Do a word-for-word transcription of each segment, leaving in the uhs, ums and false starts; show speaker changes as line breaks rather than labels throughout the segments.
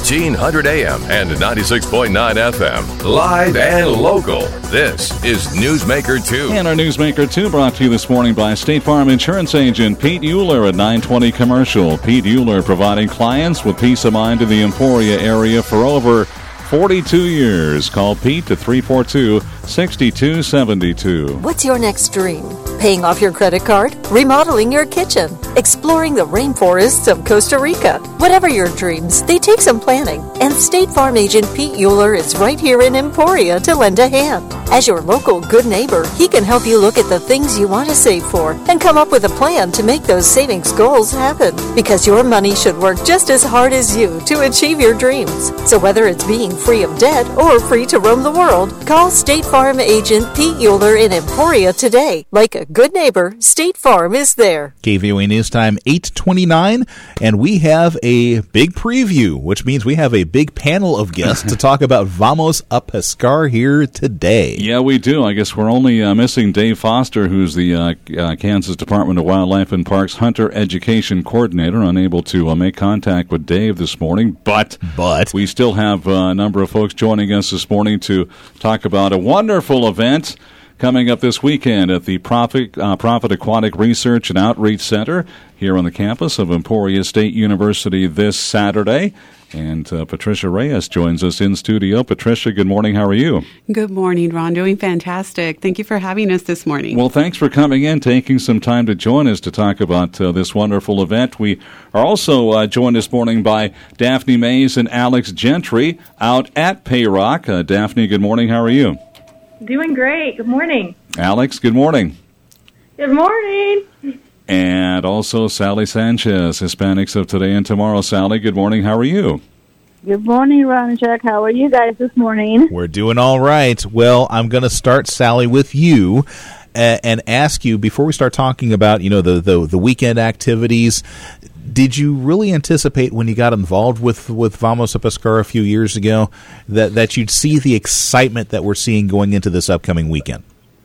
thirteen hundred A M and ninety-six point nine F M. Live and local. This is Newsmaker two.
And our Newsmaker two brought to you this morning by State Farm Insurance Agent Pete Euler at nine twenty Commercial. Pete Euler providing clients with peace of mind in the Emporia area for over forty-two years. Call Pete at three four two, six two seven two.
What's your next dream? Paying off your credit card? Remodeling your kitchen? Exploring the rainforests of Costa Rica? Whatever your dreams, they take some planning. And State Farm Agent Pete Euler is right here in Emporia to lend a hand. As your local good neighbor, he can help you look at the things you want to save for and come up with a plan to make those savings goals happen. Because your money should work just as hard as you to achieve your dreams. So whether it's being free of debt or free to roam the world, call State Farm Agent Pete Euler in Emporia today. Like a good neighbor, State Farm is there.
K V O A News Time eight twenty-nine, and we have a big preview, which means we have a big panel of guests to talk about Vamos a Pescar here today.
Yeah, we do. I guess we're only uh, missing Dave Foster, who's the uh, uh, Kansas Department of Wildlife and Parks Hunter Education Coordinator, unable to uh, make contact with Dave this morning, but,
but
we still have uh, a number of folks joining us this morning to talk about a wonderful event coming up this weekend at the Profit, uh, Profit Aquatic Research and Outreach Center here on the campus of Emporia State University this Saturday. And uh, Patricia Reyes joins us in studio. Patricia, good morning. How are you?
Good morning, Ron. Doing fantastic. Thank you for having us this morning.
Well, thanks for coming in, taking some time to join us to talk about uh, this wonderful event. We are also uh, joined this morning by Daphne Mays and Alex Gentry out at Payrock. Uh, Daphne, good morning. How are you?
Doing great. Good morning.
Alex, good morning.
Good morning.
And also Sally Sanchez, Hispanics of Today and Tomorrow. Sally, good morning. How are you?
Good morning, Ron and Chuck. How are you guys this morning?
We're doing all right. Well, I'm going to start, Sally, with you uh, and ask you, before we start talking about, you know, the, the, the weekend activities, did you really anticipate when you got involved with, with Vamos a Pescar a few years ago that, that you'd see the excitement that we're seeing going into this upcoming weekend?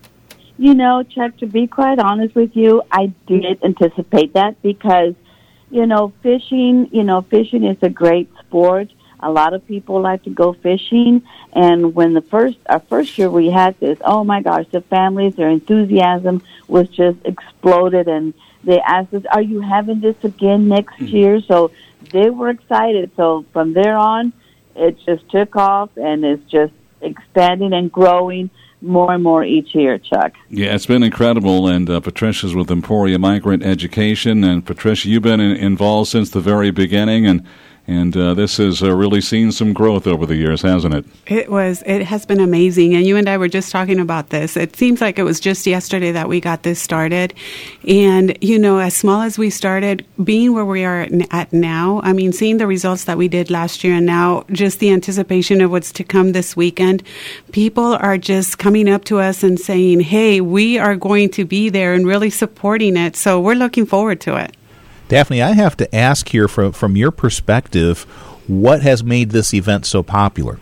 You know, Chuck, to be quite honest with you, I did anticipate that because, you know, fishing, you know, fishing is a great sport. A lot of people like to go fishing. And when the first, our first year we had this, oh my gosh, the families, their enthusiasm was just exploded. And they asked us, are you having this again next mm-hmm. year? So they were excited. So from there on, it just took off and it's just expanding and growing more and more each year, Chuck.
Yeah, it's been incredible, and uh, Patricia's with Emporia Migrant Education, and Patricia, you've been in, involved since the very beginning, and and uh, this has uh, really seen some growth over the years, hasn't it?
It was. It has been amazing, and you and I were just talking about this. It seems like it was just yesterday that we got this started, and, you know, as small as we started, being where we are at now, I mean, seeing the results that we did last year and now just the anticipation of what's to come this weekend, people are just coming up to us and saying, hey, we are going to be there and really supporting it, so we're looking forward to it.
Daphne, I have to ask here from from your perspective, what has made this event so popular?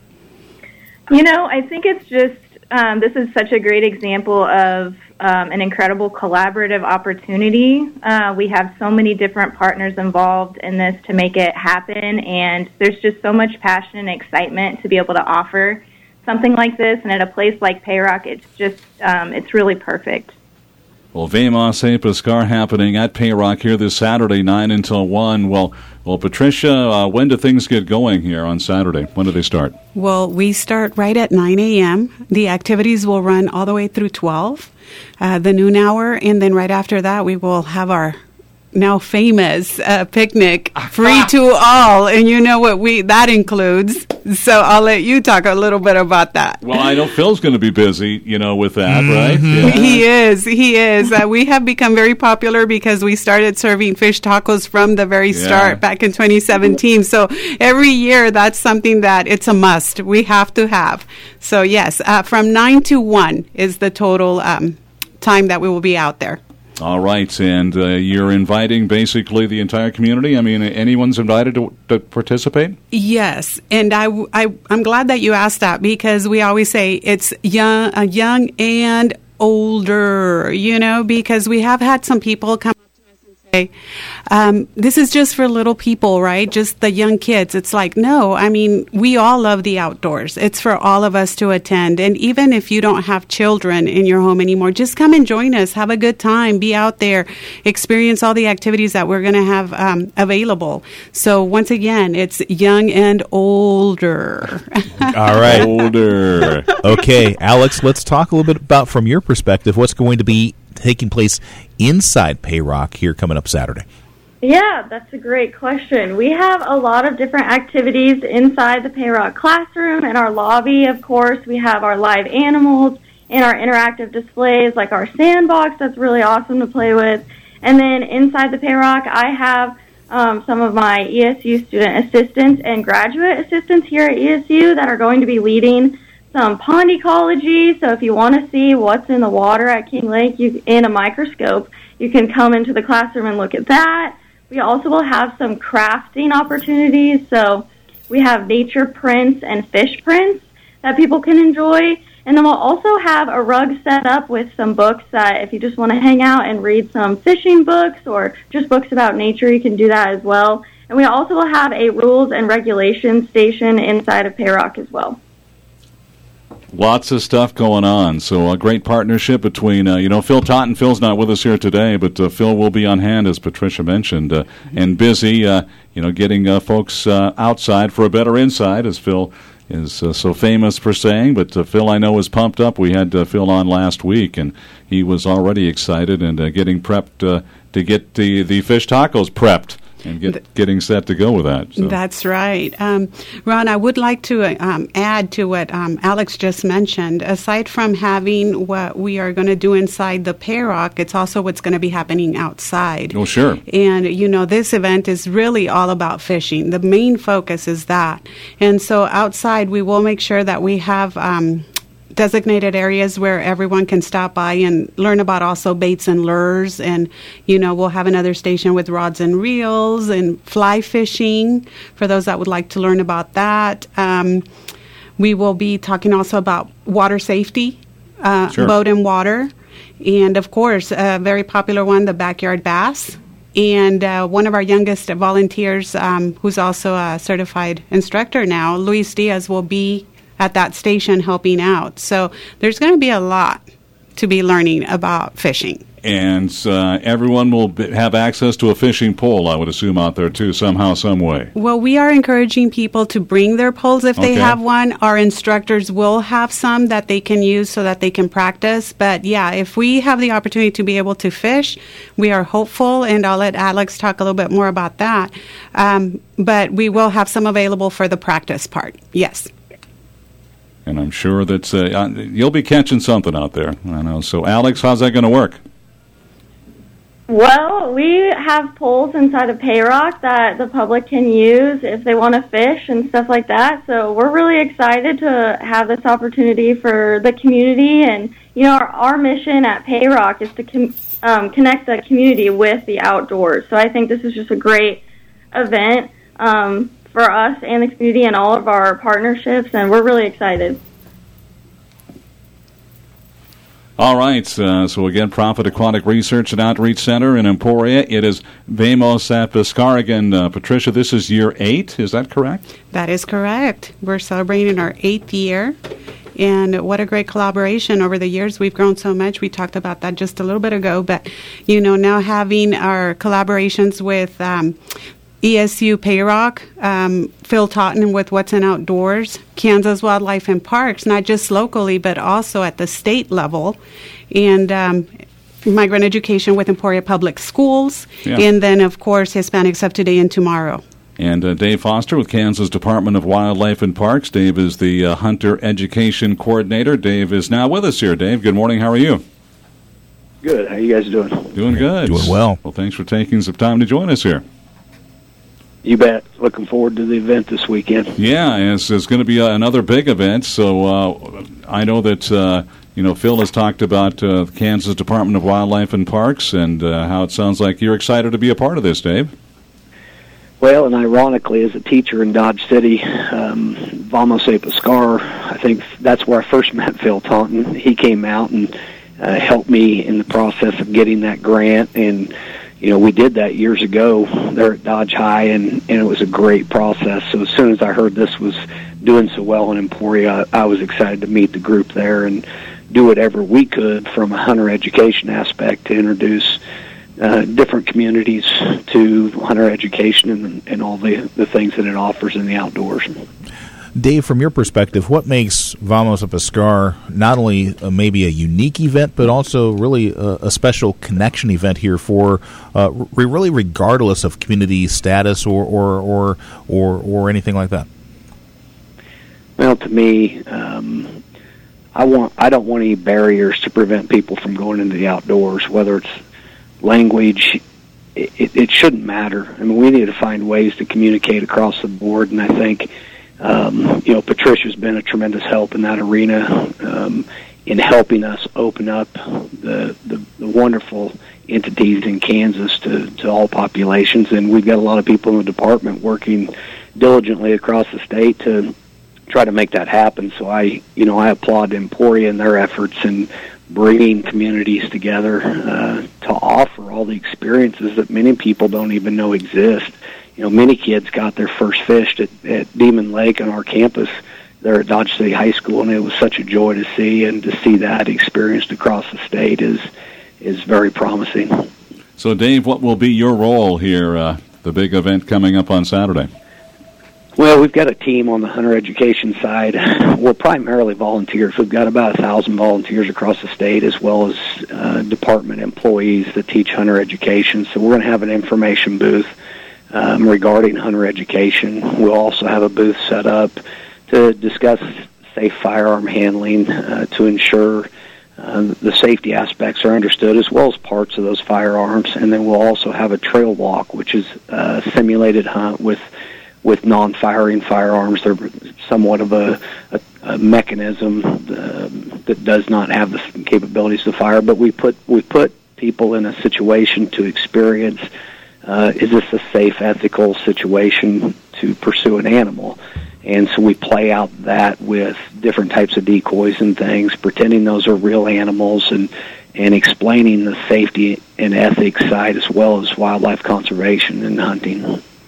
You know, I think it's just, um, this is such a great example of um, an incredible collaborative opportunity. Uh, we have so many different partners involved in this to make it happen, and there's just so much passion and excitement to be able to offer something like this, and at a place like Payrock, it's just, um, it's really perfect.
Well, Vamos a Pescar happening at Payrock here this Saturday, nine until one. Well, well, Patricia, uh, when do things get going here on Saturday? When do they start?
Well, we start right at nine a.m. The activities will run all the way through twelve, uh, the noon hour, and then right after that, we will have our now famous uh, picnic, free to all, and you know what we that includes. So I'll let you talk a little bit about that.
Well, I know Phil's going to be busy, you know, with that,
mm-hmm.
right?
Yeah. He is. He is. Uh, we have become very popular because we started serving fish tacos from the very
yeah.
start back in twenty seventeen. So every year, that's something that it's a must. We have to have. So yes, uh, from nine to one is the total um, time that we will be out there.
All right, and uh, you're inviting basically the entire community? I mean, anyone's invited to, to participate?
Yes, and I, I, I'm glad that you asked that because we always say it's young, uh, young and older, you know, because we have had some people come up to us and Um, this is just for little people, right? Just the young kids. It's like, no, I mean, we all love the outdoors. It's for all of us to attend. And even if you don't have children in your home anymore, just come and join us. Have a good time. Be out there. Experience all the activities that we're going to have um, available. So once again, it's young and older.
All right.
Older.
Okay, Alex, let's talk a little bit about, from your perspective, what's going to be taking place inside Payrock here coming up Saturday.
Yeah, that's a great question. We have a lot of different activities inside the Payrock classroom and our lobby, of course. We have our live animals and our interactive displays like our sandbox that's really awesome to play with. And then inside the Payrock, I have um, some of my E S U student assistants and graduate assistants here at E S U that are going to be leading some pond ecology. So if you want to see what's in the water at King Lake you, in a microscope, you can come into the classroom and look at that. We also will have some crafting opportunities. So we have nature prints and fish prints that people can enjoy. And then we'll also have a rug set up with some books that if you just want to hang out and read some fishing books or just books about nature, you can do that as well. And we also will have a rules and regulations station inside of Payrock as well.
Lots of stuff going on. So a great partnership between, uh, you know, Phil Totten. Phil's not with us here today, but uh, Phil will be on hand, as Patricia mentioned, uh, and busy, uh, you know, getting uh, folks uh, outside for a better inside, as Phil is uh, so famous for saying. But uh, Phil, I know, is pumped up. We had uh, Phil on last week, and he was already excited and uh, getting prepped uh, to get the, the fish tacos prepped. And get, getting set to go with that. So.
That's right. Um, Ron, I would like to uh, um, add to what um, Alex just mentioned. Aside from having what we are going to do inside the Payrock, it's also what's going to be happening outside.
Oh, sure.
And, you know, this event is really all about fishing. The main focus is that. And so outside, we will make sure that we have Um, designated areas where everyone can stop by and learn about also baits and lures. And, you know, we'll have another station with rods and reels and fly fishing for those that would like to learn about that. Um, we will be talking also about water safety, uh,
sure.
boat and water. And, of course, a very popular one, the backyard bass. And uh, one of our youngest volunteers, um, who's also a certified instructor now, Luis Diaz, will be at that station helping out. So there's going to be a lot to be learning about fishing.
And uh, everyone will be, have access to a fishing pole, I would assume, out there, too, somehow, some way.
Well, we are encouraging people to bring their poles if they
okay.
have one. Our instructors will have some that they can use so that they can practice. But, yeah, if we have the opportunity to be able to fish, we are hopeful, and I'll let Alex talk a little bit more about that. Um, but we will have some available for the practice part, yes.
And I'm sure that uh, you'll be catching something out there. I know. So, Alex, how's that going to work?
Well, we have poles inside of Payrock that the public can use if they want to fish and stuff like that. So we're really excited to have this opportunity for the community. And, you know, our, our mission at Payrock is to com- um, connect the community with the outdoors. So I think this is just a great event um, for us and the community and all of our partnerships, and we're really excited.
All right, uh, so again, Profit Aquatic Research and Outreach Center in Emporia. It is Vamos at Piscaragan. Uh, Patricia, this is year eight, is that correct?
That is correct. We're celebrating our eighth year, and what a great collaboration over the years. We've grown so much. We talked about that just a little bit ago, but, you know, now having our collaborations with um, E S U Payrock, um, Phil Totten with What's in Outdoors, Kansas Wildlife and Parks, not just locally, but also at the state level, and um, Migrant Education with Emporia Public Schools,
yeah.
and then, of course, Hispanics Up Today and Tomorrow.
And uh, Dave Foster with Kansas Department of Wildlife and Parks. Dave is the uh, Hunter Education Coordinator. Dave is now with us here. Dave, good morning. How are you?
Good. How you guys doing?
Doing good.
Doing well.
Well, thanks for taking some time to join us here.
You bet. Looking forward to the event this weekend.
Yeah, it's, it's going to be uh, another big event. So uh, I know that uh, you know Phil has talked about uh, the Kansas Department of Wildlife and Parks, and uh, how it sounds like you're excited to be a part of this, Dave.
Well, and ironically, as a teacher in Dodge City, um, Vamos a Pescar, I think that's where I first met Phil Taunton. He came out and uh, helped me in the process of getting that grant, and you know, we did that years ago there at Dodge High, and, and it was a great process. So as soon as I heard this was doing so well in Emporia, I, I was excited to meet the group there and do whatever we could from a hunter education aspect to introduce uh, different communities to hunter education and, and all the, the things that it offers in the outdoors.
Dave, from your perspective, what makes Vamos a Pescar not only uh, maybe a unique event, but also really a, a special connection event here for uh, re- really regardless of community status or or, or or or anything like that?
Well, to me, um, I want I don't want any barriers to prevent people from going into the outdoors, whether it's language. It, it shouldn't matter. I mean, we need to find ways to communicate across the board, and I think Um, you know, Patricia's been a tremendous help in that arena um, in helping us open up the, the, the wonderful entities in Kansas to, to all populations. And we've got a lot of people in the department working diligently across the state to try to make that happen. So I, you know, I applaud Emporia and their efforts in bringing communities together uh, to offer all the experiences that many people don't even know exist. You know, many kids got their first fish at, at Demon Lake on our campus there at Dodge City High School, and it was such a joy to see, and to see that experienced across the state is is very promising.
So, Dave, what will be your role here, uh, the big event coming up on Saturday?
Well, we've got a team on the hunter education side. We're primarily volunteers. We've got about a thousand volunteers across the state, as well as uh, department employees that teach hunter education. So we're going to have an information booth Um, regarding hunter education. We'll also have a booth set up to discuss safe firearm handling uh, to ensure uh, the safety aspects are understood, as well as parts of those firearms. And then we'll also have a trail walk, which is a simulated hunt with with non-firing firearms. They're somewhat of a, a, a mechanism uh, that does not have the capabilities to fire, but we put we put people in a situation to experience Uh, is this a safe, ethical situation to pursue an animal? And so we play out that with different types of decoys and things, pretending those are real animals, and, and explaining the safety and ethics side as well as wildlife conservation and hunting.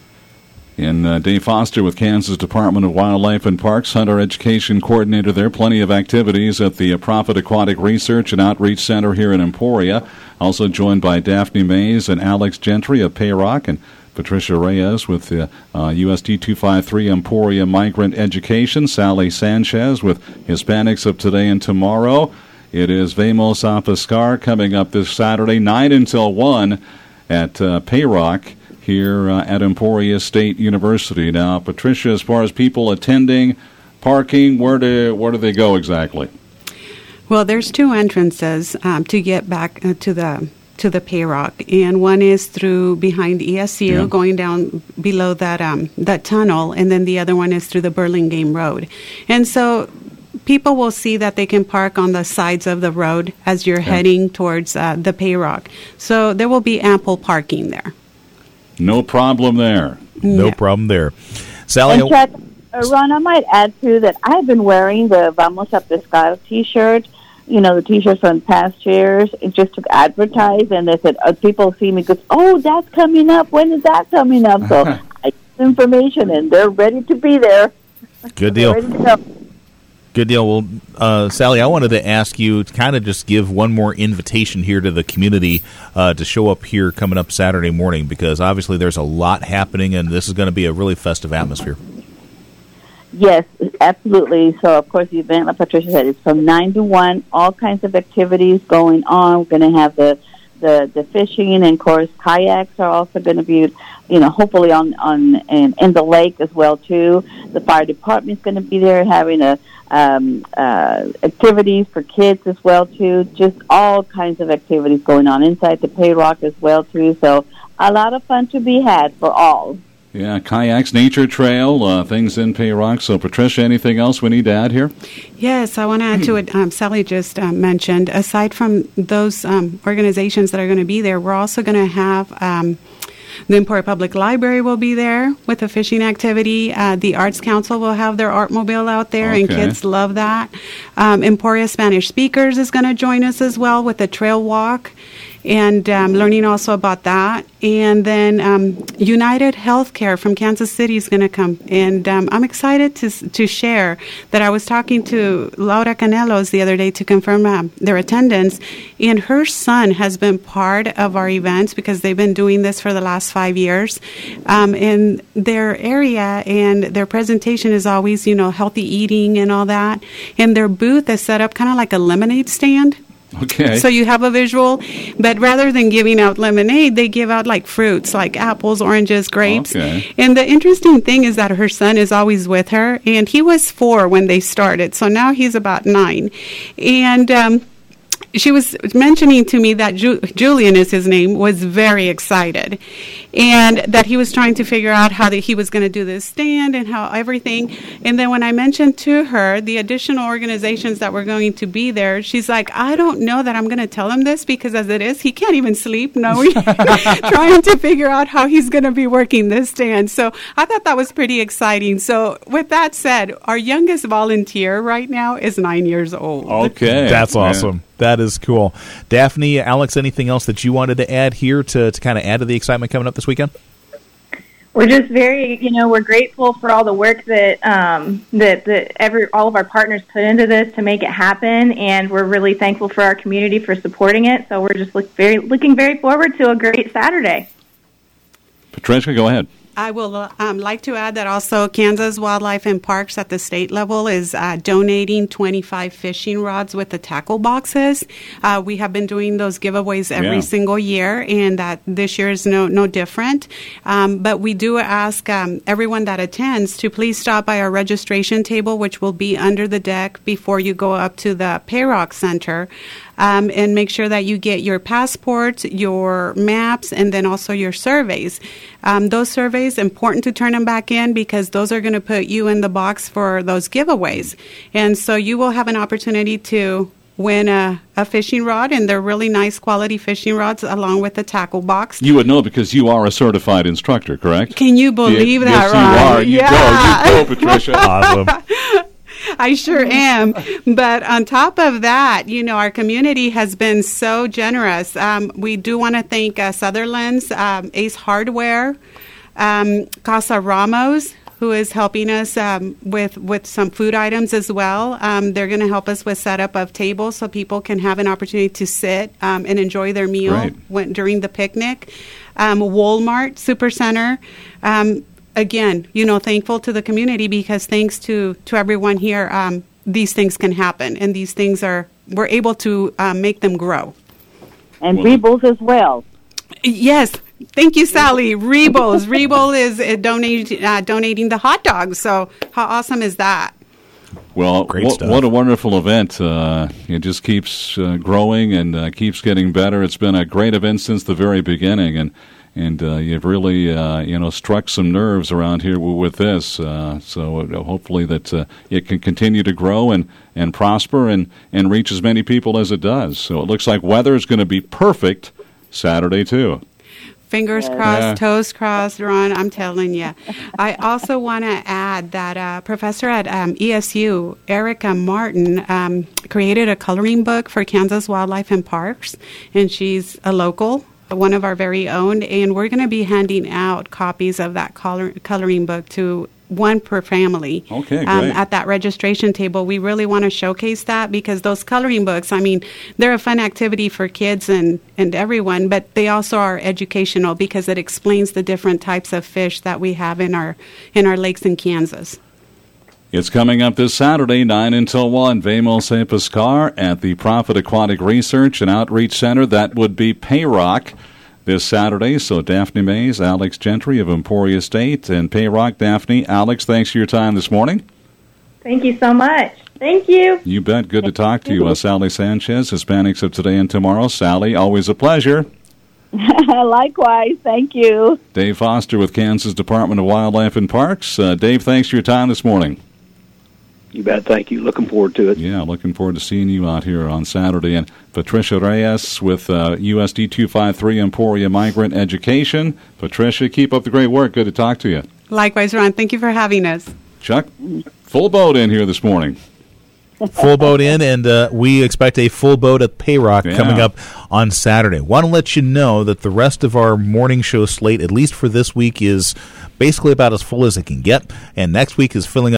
And uh, Dave Foster with Kansas Department of Wildlife and Parks, Hunter Education Coordinator there. Plenty of activities at the uh, Profit Aquatic Research and Outreach Center here in Emporia. Also joined by Daphne Mays and Alex Gentry of Payrock, and Patricia Reyes with the uh, U S D two fifty-three Emporia Migrant Education, Sally Sanchez with Hispanics of Today and Tomorrow. It is Vamos a Pescar coming up this Saturday, nine until one at uh, Payrock here uh, at Emporia State University. Now, Patricia, as far as people attending, parking, where do where do they go exactly?
Well, there's two entrances um, to get back uh, to the to the Payrock, and one is through behind E S U,
Yeah.
going down below that um, that tunnel, and then the other one is through the Burlingame Road. And so people will see that they can park on the sides of the road as you're
Yeah.
heading towards uh, the Payrock. So there will be ample parking there.
No problem there.
No
Yeah.
problem there. Sally,
And Chuck, uh, Ron, I might add too that I've been wearing the Vamos a Pescar T-shirt. You know, the T-shirts from past years, it just to advertise, and they said uh, people see me goes, "Oh, that's coming up. When is that coming up?" So I give information, and they're ready to be there.
good
They're
deal.
ready to go.
Good deal. Well, uh, Sally, I wanted to ask you to kind of just give one more invitation here to the community uh, to show up here coming up Saturday morning, because obviously there's a lot happening, and this is going to be a really festive atmosphere.
Yes, absolutely. So, of course, the event, like Patricia said, is from nine to one, all kinds of activities going on. We're going to have the, the, the fishing, and, of course, kayaks are also going to be, you know, hopefully on, on in, in the lake as well, too. The fire department is going to be there having a um, uh, activities for kids as well, too. Just all kinds of activities going on inside the Payrock as well, too. So a lot of fun to be had for all.
Yeah, kayaks, nature trail, uh, things in Payrock. So, Patricia, anything else we need to add here?
Yes, I want to add to what um, Sally just uh, mentioned. Aside from those um, organizations that are going to be there, we're also going to have um, the Emporia Public Library will be there with a fishing activity. Uh, the Arts Council will have their art mobile out there, and
Okay.
kids love that. Um, Emporia Spanish Speakers is going to join us as well with a trail walk. and um, learning also about that. And then um, United Healthcare from Kansas City is going to come. And um, I'm excited to to share that I was talking to Laura Canelos the other day to confirm um, their attendance. And her son has been part of our events because they've been doing this for the last five years. Um, in their area, and their presentation is always, you know, healthy eating and all that. And their booth is set up kind of like a lemonade stand.
Okay.
So you have a visual, but rather than giving out lemonade, they give out like fruits, like apples, oranges, grapes.
Okay.
And the interesting thing is that her son is always with her, and he was four when they started, so now he's about nine. And um, she was mentioning to me that Ju- Julian is his name, was very excited, and that he was trying to figure out how that he was going to do this stand and how everything. And then when I mentioned to her the additional organizations that were going to be there, she's like, I don't know that I'm going to tell him this, because as it is, he can't even sleep knowing, trying to figure out how he's going to be working this stand. So I thought that was pretty exciting. So with that said, our youngest volunteer right now is nine years old.
Okay.
That's
Yeah.
awesome. That is cool. Daphne, Alex, anything else that you wanted to add here to, to kind of add to the excitement coming up this weekend?
We're just very, you know, we're grateful for all the work that um, that that every all of our partners put into this to make it happen, and we're really thankful for our community for supporting it. So we're just look very looking very forward to a great Saturday.
Patricia, go ahead.
I will um, like to add that also Kansas Wildlife and Parks at the state level is uh, donating twenty-five fishing rods with the tackle boxes. Uh, we have been doing those giveaways every
Yeah.
single year, and that this year is no no different. Um, but we do ask um, everyone that attends to please stop by our registration table, which will be under the deck before you go up to the Payrock Center. Um, and make sure that you get your passports, your maps, and then also your surveys. Um, those surveys, important to turn them back in, because those are going to put you in the box for those giveaways. And so you will have an opportunity to win a, a fishing rod, and they're really nice quality fishing rods along with the tackle box.
You would know because you are a certified instructor, correct?
Can you believe
Ye-
that,
yes,
Ron?
you are. You
Yeah.
go. You go, Patricia.
Awesome.
I sure am. But on top of that, you know, our community has been so generous. Um, we do want to thank uh, Sutherland's, um, Ace Hardware, um, Casa Ramos, who is helping us um, with, with some food items as well. Um, they're going to help us with setup of tables so people can have an opportunity to sit um, and enjoy their meal
Right.
when, during the picnic. Um, Walmart Supercenter. Um, Again, you know, thankful to the community, because thanks to, to everyone here, um, these things can happen, and these things are, we're able to um, make them grow.
And
Well-
Rebels as well.
Yes, thank you, Sally. Rebos. Rebel is uh, donate, uh, donating the hot dogs, so how awesome is that?
Well,
Great
what,
stuff.
what a wonderful event. Uh, it just keeps uh, growing and uh, keeps getting better. It's been a great event since the very beginning, and and uh, you've really uh, you know struck some nerves around here w- with this. Uh, so uh, hopefully that uh, it can continue to grow and, and prosper and, and reach as many people as it does. So it looks like weather is going to be perfect Saturday too.
Fingers crossed,
Yeah.
toes crossed, Ron, I'm telling you. I also want to add that uh, professor at um, E S U, Erica Martin, um, created a coloring book for Kansas Wildlife and Parks, and she's a local, one of our very own, and we're going to be handing out copies of that color, coloring book to one per family.
Okay,
um,
great.
at that registration table. We really want to showcase that, because those coloring books, I mean, they're a fun activity for kids and, and everyone, but they also are educational, because it explains the different types of fish that we have in our in our lakes in Kansas.
It's coming up this Saturday, nine until one, Vamos Saint Pascar at the Prophet Aquatic Research and Outreach Center. That would be Payrock this Saturday. So Daphne Mays, Alex Gentry of Emporia State, and Payrock. Daphne, Alex, thanks for your time this morning.
Thank you so much. Thank you.
You bet. Good to talk to you. Uh, Sally Sanchez, Hispanics of Today and Tomorrow. Sally, always a pleasure.
Likewise, thank you.
Dave Foster with Kansas Department of Wildlife and Parks. Uh, Dave, thanks for your time this morning.
You bet. Thank you. Looking forward to it.
Yeah, looking forward to seeing you out here on Saturday. And Patricia Reyes with uh, U S D two fifty-three Emporia Migrant Education. Patricia, keep up the great work. Good to talk to you.
Likewise, Ron, thank you for having us.
Chuck, full boat in here this morning.
Full boat in, and uh, we expect a full boat at Payrock
yeah.
coming up on Saturday. Want to let you know that the rest of our morning show slate, at least for this week, is basically about as full as it can get, and next week is filling up